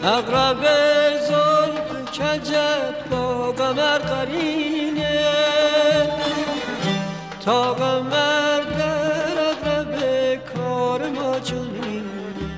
اقرب زلف کجت با قمر قرینه، تا قمر در اقرب کار ما چنینه.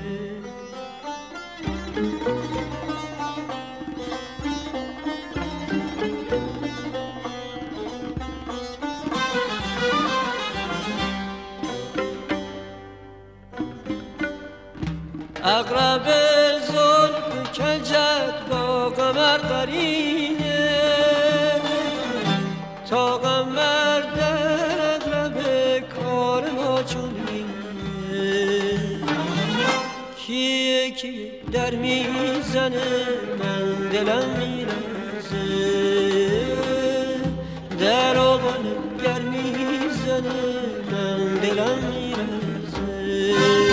اقرب زلف کجت با قمر قرینه، تا قمر در اقرب کار ما چنینه. کیه کی در میزنه من دلم میرزه، در آغل گر میزنه من دلم میرزه.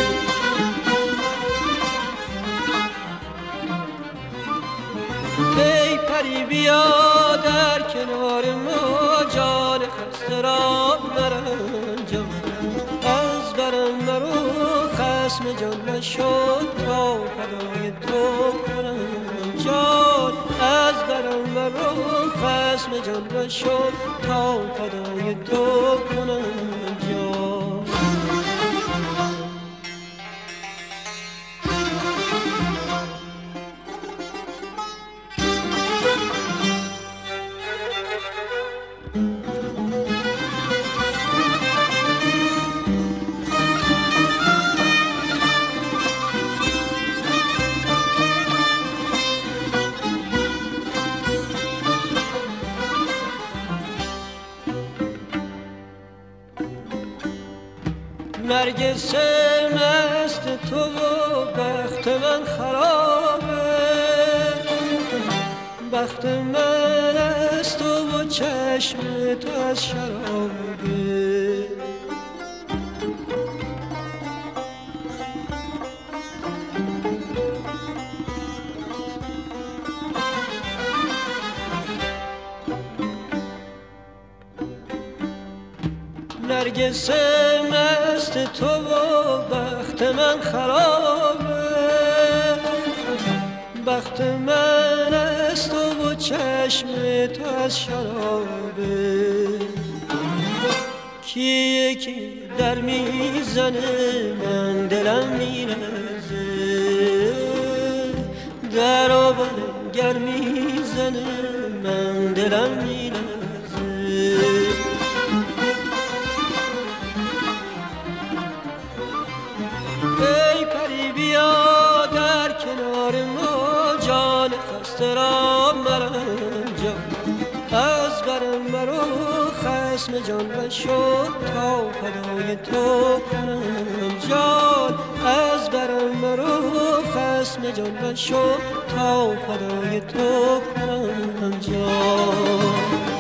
ای پری بیا در کنار ما، جان خسته را مرنجان. از برم مرو خصم جان نشد، تا فدای تو کنم جان. از برم مرو خصم جان نشد، تا فدای تو کنم جان. نرگس مست تو و بخت من خرابه، بخت من از تو و چشم تو از شرابه. نرگس مست تو و بخت من خرابه، بخت من از تو و چشم تو از شرابه. کیه کی در میزنه من دلم میرزه، در آبان گر میزنه من دلم میرزه. ای پری بیا در کنار ما، جان خسته را مرنجان. از برم مرو خصم جان نشد، تا فدای تو کنم جان. از برم مرو خصم جان نشد، تا فدای تو کنم جان.